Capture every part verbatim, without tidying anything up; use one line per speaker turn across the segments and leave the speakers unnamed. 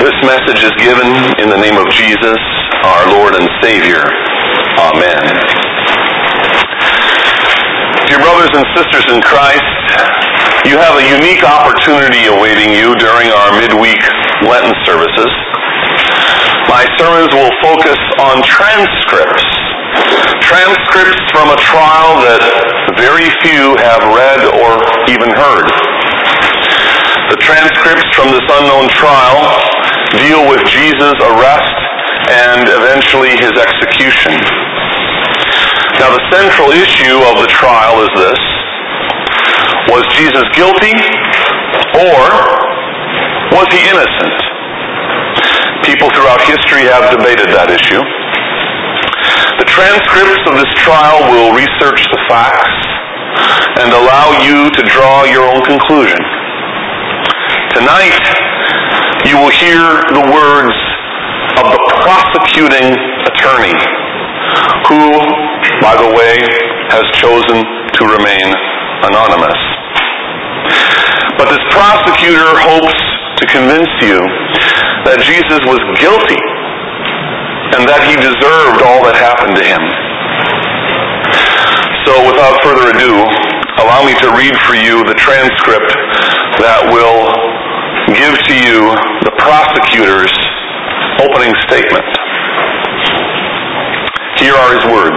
This message is given in the name of Jesus, our Lord and Savior. Amen. Dear brothers and sisters in Christ, you have a unique opportunity awaiting you during our midweek Lenten services. My sermons will focus on transcripts. Transcripts from a trial that very few have read or even heard. The transcripts from this unknown trial deal with Jesus' arrest and eventually his execution. Now, the central issue of the trial is this: was Jesus guilty or was he innocent? People throughout history have debated that issue. The transcripts of this trial will research the facts and allow you to draw your own conclusion. Tonight, you will hear the words of the prosecuting attorney, who, by the way, has chosen to remain anonymous. But this prosecutor hopes to convince you that Jesus was guilty and that he deserved all that happened to him. So, without further ado, allow me to read for you the transcript that will give to you the prosecutor's opening statement. Here are his words.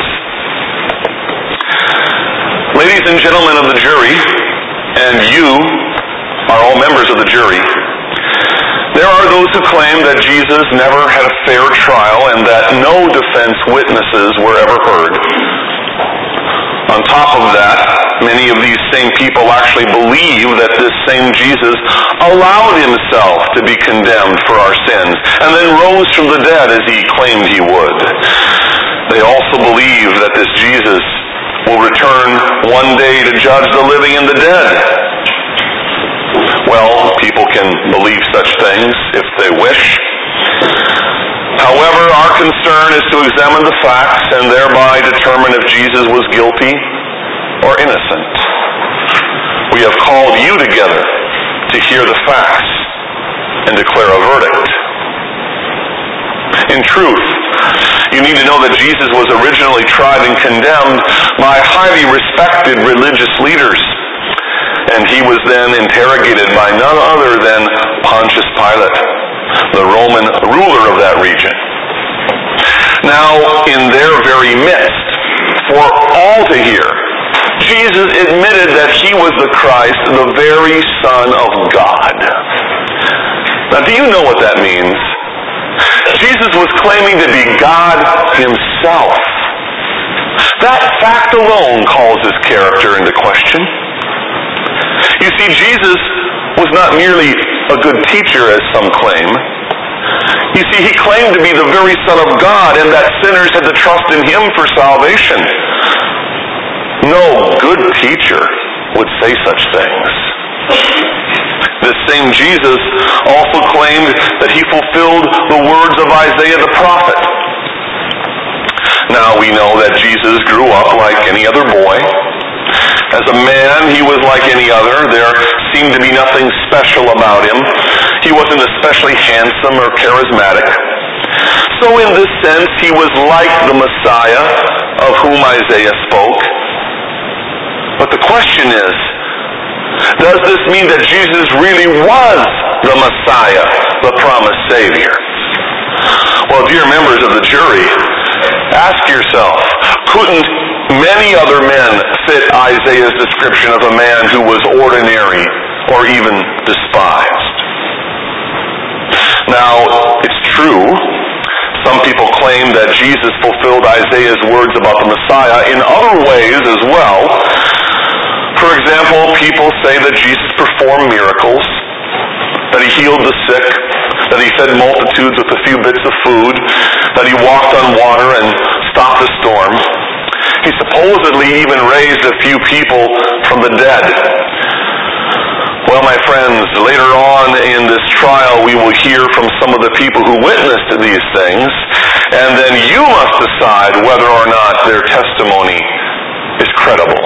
Ladies and gentlemen of the jury, and you are all members of the jury, there are those who claim that Jesus never had a fair trial and that no defense witnesses were ever heard. On top of that, many of these same people actually believe that this same Jesus allowed himself to be condemned for our sins and then rose from the dead as he claimed he would. They also believe that this Jesus will return one day to judge the living and the dead. Well, people can believe such things if they wish. However, our concern is to examine the facts and thereby determine if Jesus was guilty or innocent. We have called you together to hear the facts and declare a verdict. In truth, you need to know that Jesus was originally tried and condemned by highly respected religious leaders, and he was then interrogated by none other than Pontius Pilate, the Roman ruler of that region. Now, in their very midst, for all to hear, Jesus admitted that he was the Christ, the very Son of God. Now, do you know what that means? Jesus was claiming to be God himself. That fact alone calls his character into question. You see, Jesus was not merely a good teacher, as some claim. You see, he claimed to be the very Son of God and that sinners had to trust in him for salvation. No good teacher would say such things. This same Jesus also claimed that he fulfilled the words of Isaiah the prophet. Now, we know that Jesus grew up like any other boy. As a man, he was like any other. There seemed to be nothing special about him. He wasn't especially handsome or charismatic. So in this sense, he was like the Messiah of whom Isaiah spoke. But the question is, does this mean that Jesus really was the Messiah, the promised Savior? Well, dear members of the jury, ask yourself, couldn't many other men fit Isaiah's description of a man who was ordinary or even despised? Now, it's true, some people claim that Jesus fulfilled Isaiah's words about the Messiah in other ways as well. For example, people say that Jesus performed miracles, that he healed the sick, that he fed multitudes with a few bits of food, that he walked on water and stopped the storm. He supposedly even raised a few people from the dead. Well, my friends, later on in this trial, we will hear from some of the people who witnessed these things, and then you must decide whether or not their testimony is credible.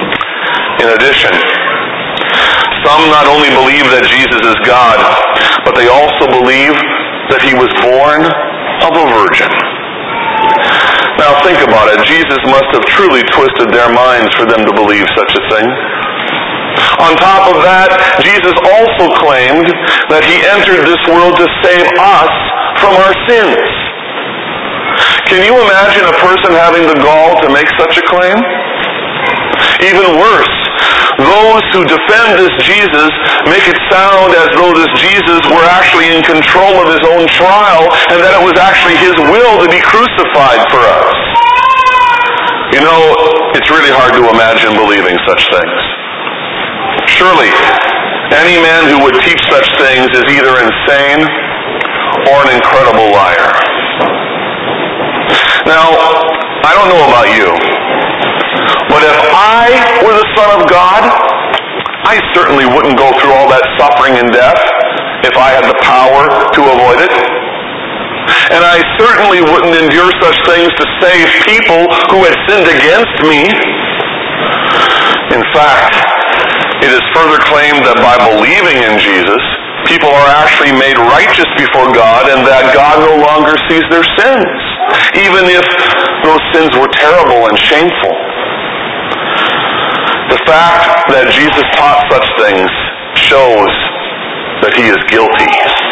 In addition, some not only believe that Jesus is God, but but they also believe that he was born of a virgin. Now think about it. Jesus must have truly twisted their minds for them to believe such a thing. On top of that, Jesus also claimed that he entered this world to save us from our sins. Can you imagine a person having the gall to make such a claim? Even worse, those who defend this Jesus make it sound as though this Jesus were actually in control of his own trial and that it was actually his will to be crucified for us. You know, it's really hard to imagine believing such things. Surely, any man who would teach such things is either insane or an incredible liar. Now, I don't know about you, but if I were the Son of God, I certainly wouldn't go through all that suffering and death if I had the power to avoid it. And I certainly wouldn't endure such things to save people who had sinned against me. In fact, it is further claimed that by believing in Jesus, people are actually made righteous before God and that God no longer sees their sins, even if those sins were terrible and shameful. The fact that Jesus taught such things shows that he is guilty.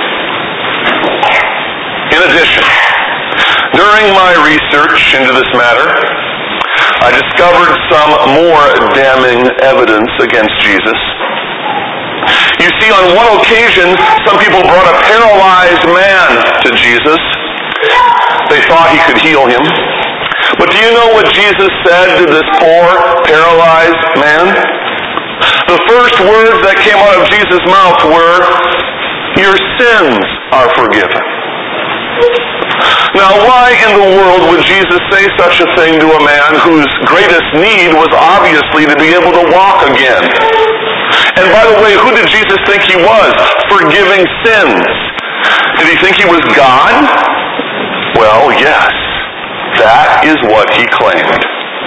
In addition, during my research into this matter, I discovered some more damning evidence against Jesus. You see, on one occasion, some people brought a paralyzed man to Jesus. They thought he could heal him. But do you know what Jesus said to this poor, paralyzed man? The first words that came out of Jesus' mouth were, "Your sins are forgiven." Now, why in the world would Jesus say such a thing to a man whose greatest need was obviously to be able to walk again? And by the way, who did Jesus think he was? Forgiving sins. Did he think he was God? Well, yes. That is what he claimed.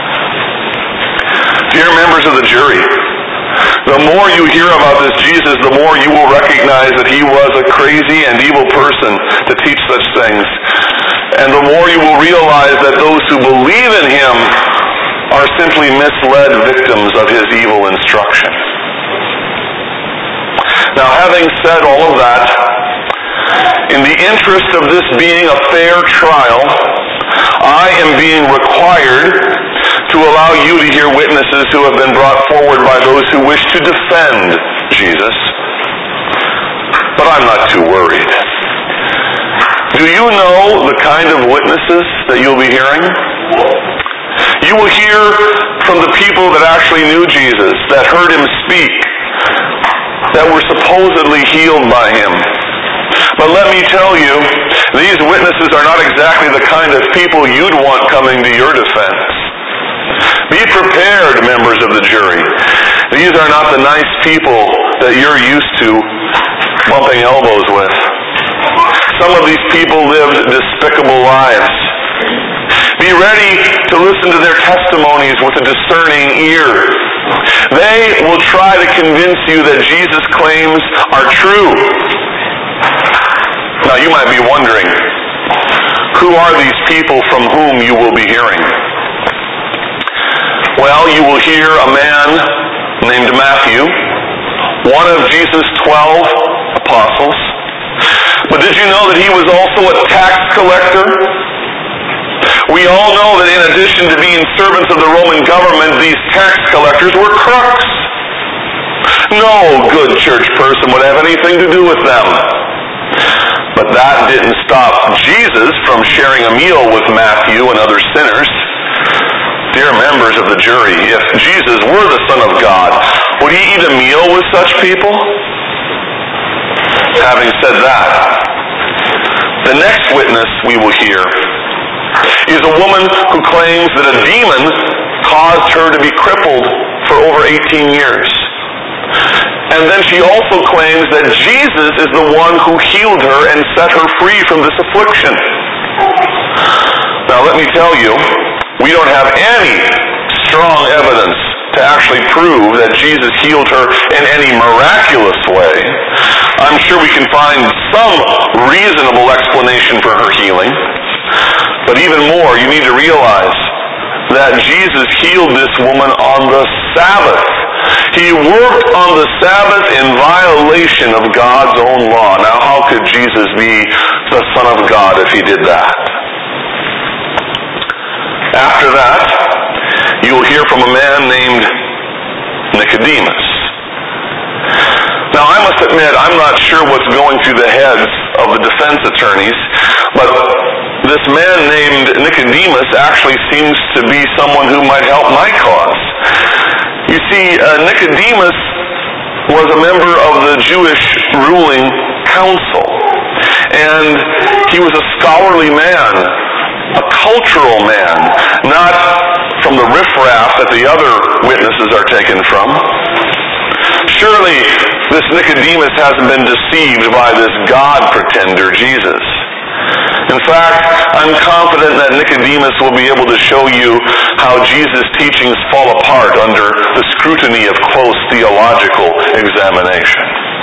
Dear members of the jury, the more you hear about this Jesus, the more you will recognize that he was a crazy and evil person to teach such things. And the more you will realize that those who believe in him are simply misled victims of his evil instruction. Now, having said all of that, in the interest of this being a fair trial, I am being required to allow you to hear witnesses who have been brought forward by those who wish to defend Jesus. But I'm not too worried. Do you know the kind of witnesses that you'll be hearing? You will hear from the people that actually knew Jesus, that heard him speak, that were supposedly healed by him. But let me tell you, these witnesses are not exactly the kind of people you'd want coming to your defense. Be prepared, members of the jury. These are not the nice people that you're used to bumping elbows with. Some of these people lived despicable lives. Be ready to listen to their testimonies with a discerning ear. They will try to convince you that Jesus' claims are true. Now you might be wondering, who are these people from whom you will be hearing? Well, you will hear a man named Matthew, one of Jesus' twelve apostles. But did you know that he was also a tax collector? We all know that in addition to being servants of the Roman government, these tax collectors were crooks. No good church person would have anything to do with them. But that didn't stop Jesus from sharing a meal with Matthew and other sinners. Dear members of the jury, if Jesus were the Son of God, would he eat a meal with such people? Having said that, the next witness we will hear is a woman who claims that a demon caused her to be crippled for over eighteen years. And then she also claims that Jesus is the one who healed her and set her free from this affliction. Now let me tell you, we don't have any strong evidence to actually prove that Jesus healed her in any miraculous way. I'm sure we can find some reasonable explanation for her healing. But even more, you need to realize that Jesus healed this woman on the Sabbath. He worked on the Sabbath in violation of God's own law. Now, how could Jesus be the Son of God if he did that? After that, you'll hear from a man named Nicodemus. Now, I must admit, I'm not sure what's going through the heads of the defense attorneys, but this man named Nicodemus actually seems to be someone who might help my cause. You see, uh, Nicodemus was a member of the Jewish ruling council, and he was a scholarly man, a cultural man, not from the riffraff that the other witnesses are taken from. Surely this Nicodemus hasn't been deceived by this God pretender, Jesus. In fact, I'm confident that Nicodemus will be able to show you how Jesus' teachings fall apart under the scrutiny of close theological examination.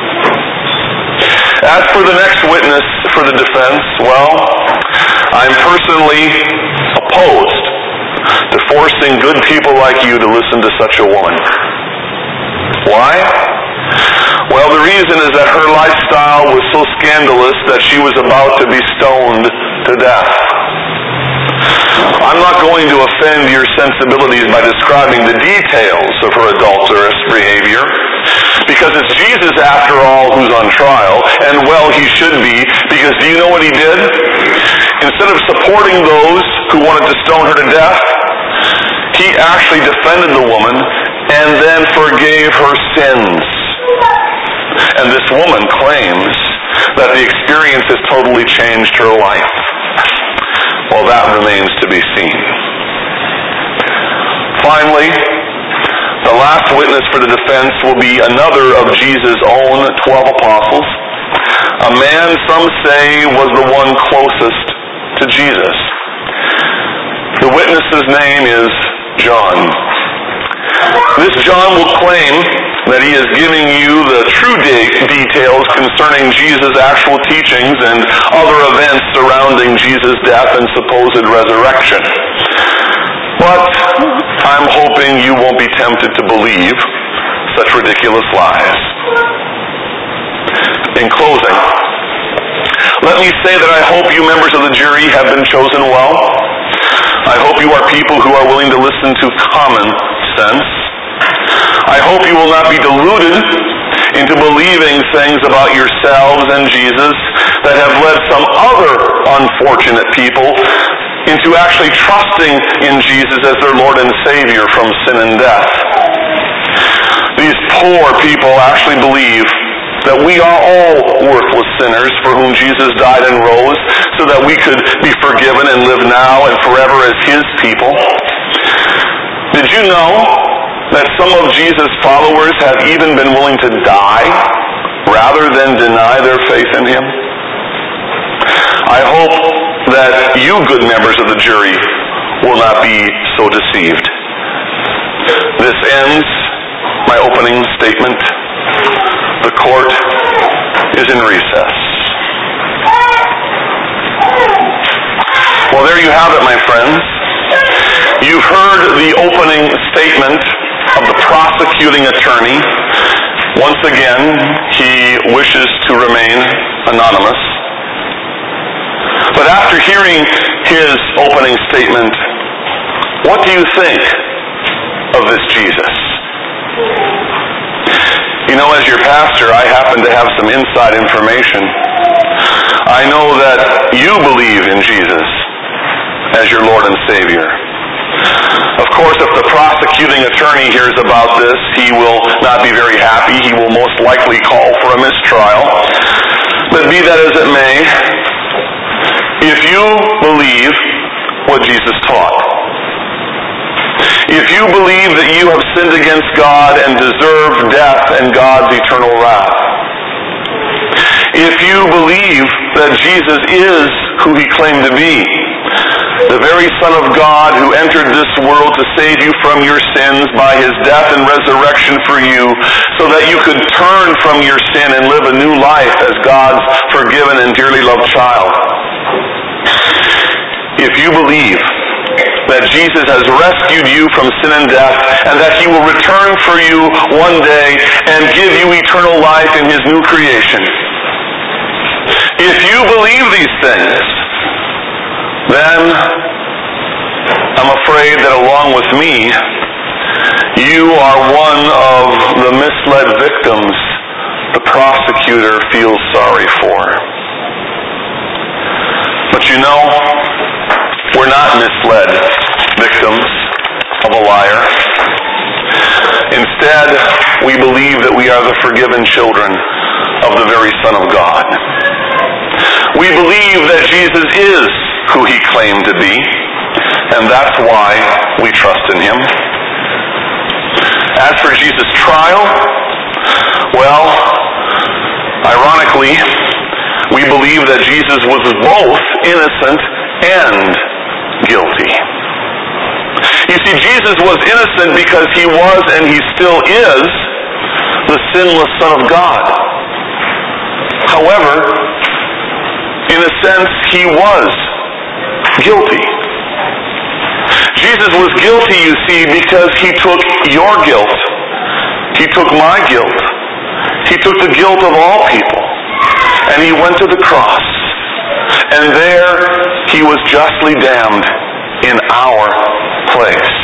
As for the next witness for the defense, well, I'm personally opposed to forcing good people like you to listen to such a woman. Why? Well, the reason is that her lifestyle was so scandalous that she was about to be stoned to death. I'm not going to offend your sensibilities by describing the details of her adulterous behavior, because it's Jesus, after all, who's on trial, and well, he should be, because do you know what he did? Instead of supporting those who wanted to stone her to death, he actually defended the woman and then forgave her sins. And this woman claims that the experience has totally changed her life. Well, that remains to be seen. Finally, the last witness for the defense will be another of Jesus' own twelve apostles, a man some say was the one closest to Jesus. The witness's name is John. This John will claim that he is giving you the true de- details concerning Jesus' actual teachings and other events surrounding Jesus' death and supposed resurrection. But I'm hoping you won't be tempted to believe such ridiculous lies. In closing, let me say that I hope you members of the jury have been chosen well. I hope you are people who are willing to listen to common sense. I hope you will not be deluded into believing things about yourselves and Jesus that have led some other unfortunate people into actually trusting in Jesus as their Lord and Savior from sin and death. These poor people actually believe that we are all worthless sinners for whom Jesus died and rose so that we could be forgiven and live now and forever as His people. Did you know that some of Jesus' followers have even been willing to die rather than deny their faith in Him? I hope that you, good members of the jury, will not be so deceived. This ends my opening statement. The court is in recess. Well, there you have it, my friends. You've heard the opening statement of the prosecuting attorney. Once again, he wishes to remain anonymous. But after hearing his opening statement, what do you think of this Jesus? You know, as your pastor, I happen to have some inside information. I know that you believe in Jesus as your Lord and Savior. Of course, if the prosecuting attorney hears about this, he will not be very happy. He will most likely call for a mistrial. But be that as it may, if you believe what Jesus taught, if you believe that you have sinned against God and deserve death and God's eternal wrath, if you believe that Jesus is who He claimed to be, the very Son of God who entered this world to save you from your sins by his death and resurrection for you, so that you could turn from your sin and live a new life as God's forgiven and dearly loved child. If you believe that Jesus has rescued you from sin and death, and that he will return for you one day and give you eternal life in his new creation, if you believe these things, then I'm afraid that along with me, you are one of the misled victims the prosecutor feels sorry for. But you know, we're not misled victims of a liar. Instead, we believe that we are the forgiven children of the very Son of God. We believe that Jesus is who he claimed to be, and that's why we trust in him. As for Jesus' trial, well, ironically, we believe that Jesus was both innocent and guilty. You see, Jesus was innocent because he was, and he still is, the sinless Son of God. However, in a sense, he was guilty. Jesus was guilty, you see, because he took your guilt. He took my guilt. He took the guilt of all people. And he went to the cross. And there he was justly damned in our place.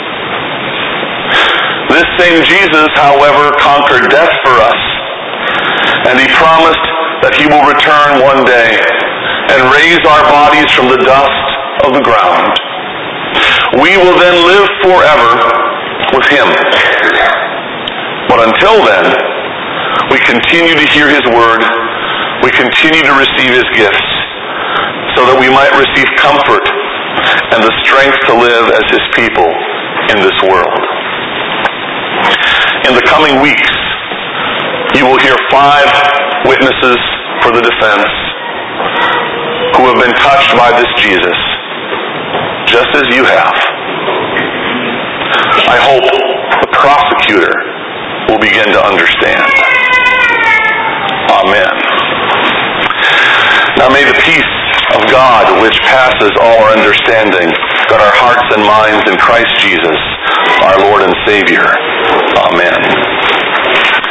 This same Jesus, however, conquered death for us. And he promised that he will return one day and raise our bodies from the dust of the ground. We will then live forever with him. But until then, we continue to hear his word. We continue to receive his gifts so that we might receive comfort and the strength to live as his people in this world. In the coming weeks, you will hear five witnesses for the defense who have been touched by this Jesus, just as you have. I hope the prosecutor will begin to understand. Amen. Now may the peace of God, which passes all our understanding, guard our hearts and minds in Christ Jesus, our Lord and Savior. Amen.